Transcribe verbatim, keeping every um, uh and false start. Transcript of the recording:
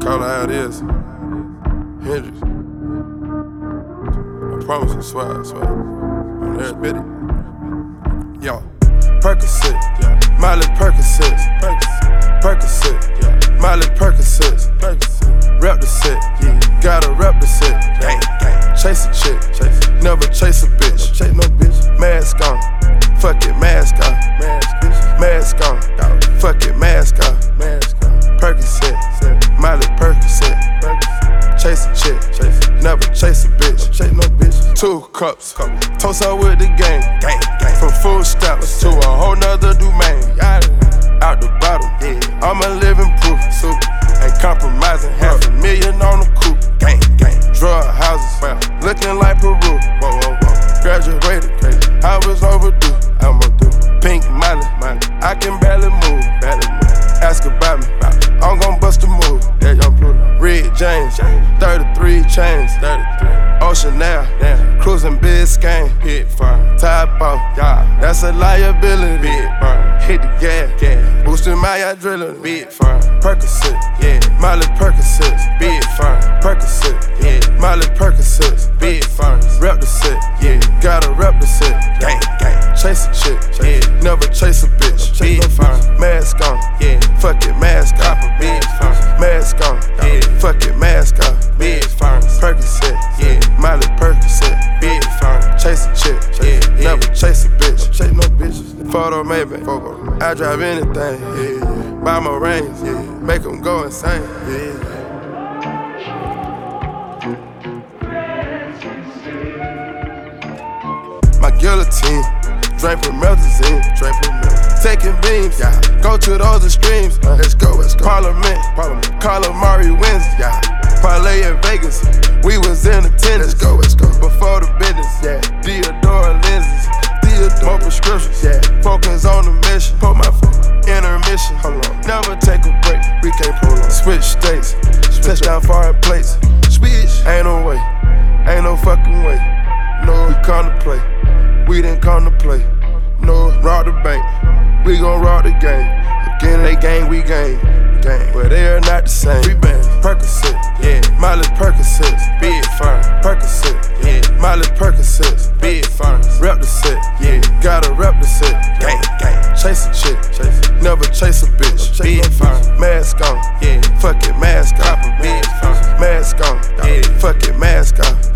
call it how it is. Hendrix. I promise you, swear, I swear. On there, spit it. Yo, Percocet, yeah. Miley Percocet, Percocet, yeah. Miley Percocet, rep the set, yeah. Gotta rep the set, gang, gang. Chase a chick, chase. Never chase a bitch, chase no bitch. Mask on, fuck it, mask on, mask, bitch. Mask on, fuck it, mask on, mask on. Percocet, Miley Percocet, chase a chick, chase. Never chase a bitch, chase no bitch. Two cups, toast out with the gang, gang, gang. From food stamps to a whole nother domain. Out the bottom, yeah. I'm a living proof, super. Ain't compromising, half a million on the coupe, gang, gang. Drug houses, well, looking like Peru. Whoa, whoa, whoa. Graduated, crazy. I was overdue, I'm overdue. Pink Miley, Miley. I can barely move, barely move. Ask about me, I'm gon' bust a move. Yeah, young Pluto. Red James, thirty-three chains, thirty-three. Ocean now, damn. Cruising Biscayne, hit fire. Top off, yeah. That's a liability. Big fire. Hit the gas, gas. Boosting my adrenaline. Big fire. Percocet, yeah. Miley Percocet, big fire. Percocet, yeah. Miley Percocet, big fire. Rep the set, yeah. Gotta rep the set, gang, gang. Chase a chick, yeah. Never chase a bitch, big fire. Mask on, yeah. Fuck it, mask on, big fire. Mask on, yeah. Fuck it, mask on, big fire. Percocet, yeah. Miley Percocet, big fire. Chase a chick, yeah. Never chase a bitch, chase no bitches. Photo maybe, I drive anything, yeah. Buy my rings, yeah. Make them go insane, yeah. My guillotine, drink from Melazine, drink from Melazine. Taking beams, yeah. Go to those extremes, uh, let's go, let's go. Parliament, Parliament. Calamari wins, yeah. Parlay in Vegas, we was in attendance. Let's go, let's go. Before the business, yeah. Theodore lenses, Theodore more prescriptions, yeah. Focus on the mission, put my phone. Intermission, hold on. Never take a break, we can't prolong. Switch states, Switch touchdown foreign plates. Switch, ain't no way, ain't no fucking way. No, we come to play, we didn't come to play. No, rob the bank, we gon' rob the game. Again, they gang, we gang, gang. But they are not the same. We bang, Percocet, yeah. Miley Percocet, big fire. Percocet, yeah. Miley Percocet, big fire. Rep the set, yeah. Gotta rep the set, gang, gang. Chase a chick, chase. Never chase a bitch, big fire. Mask on, yeah. Fuck it, mask on, big fire. Mask on, yeah. Fuck it, mask on.